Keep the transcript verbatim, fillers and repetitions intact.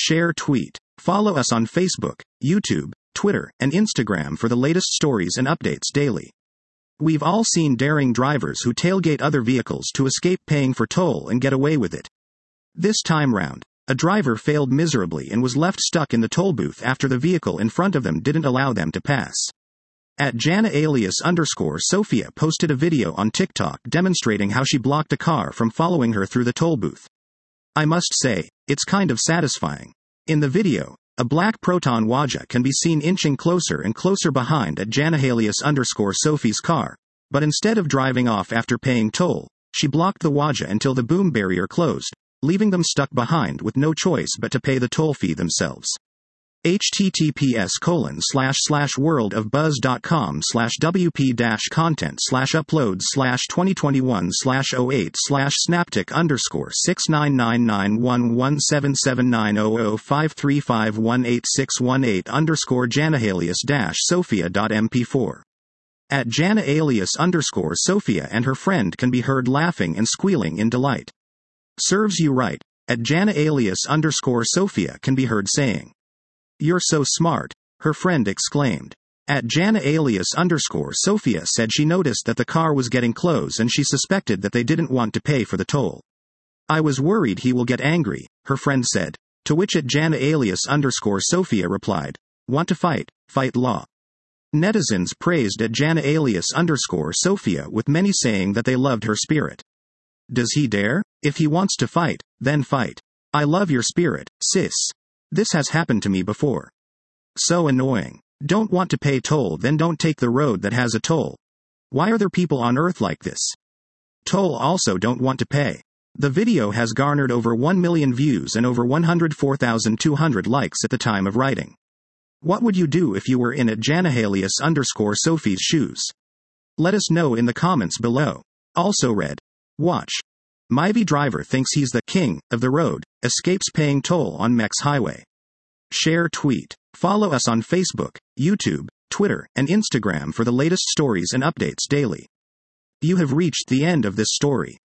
Share tweet. Follow us on Facebook, YouTube, Twitter, and Instagram for the latest stories and updates daily. We've all seen daring drivers who tailgate other vehicles to escape paying for toll and get away with it. This time round, a driver failed miserably and was left stuck in the toll booth after the vehicle in front of them didn't allow them to pass. At Jana alias underscore Sophia posted a video on TikTok demonstrating how she blocked a car from following her through the toll booth. I must say, it's kind of satisfying. In the video, a black Proton Waja can be seen inching closer and closer behind at Jana alias underscore Sophie's car, but instead of driving off after paying toll, she blocked the Waja until the boom barrier closed, leaving them stuck behind with no choice but to pay the toll fee themselves. https colon slash slash worldofbuzz.com slash wp dash content slash uploads slash 2021 slash 08 slash snaptic underscore six nine nine nine one one seven seven nine zero zero five three five one eight six one eight underscore janahalias dash sophia dot m p four. At Jana alias underscore Sophia and her friend can be heard laughing and squealing in delight. Serves you right. At Jana alias underscore Sophia can be heard saying, "You're so smart," her friend exclaimed. At Jana alias underscore Sophia said she noticed that the car was getting close and she suspected that they didn't want to pay for the toll. "I was worried he will get angry," her friend said, to which at Jana alias underscore Sophia replied, "Want to fight? Fight law." Netizens praised at Jana alias underscore Sophia with many saying that they loved her spirit. Does he dare? If he wants to fight, then fight. I love your spirit, sis. This has happened to me before. So annoying. Don't want to pay toll, then don't take the road that has a toll. Why are there people on earth like this? Toll also don't want to pay. The video has garnered over one million views and over one hundred four thousand two hundred likes at the time of writing. What would you do if you were in at janahalias underscore Sophie's shoes? Let us know in the comments below. Also read. Watch. Myvi driver thinks he's the king of the road, escapes paying toll on Mex highway. Share tweet. Follow us on Facebook, YouTube, Twitter, and Instagram for the latest stories and updates daily. You have reached the end of this story.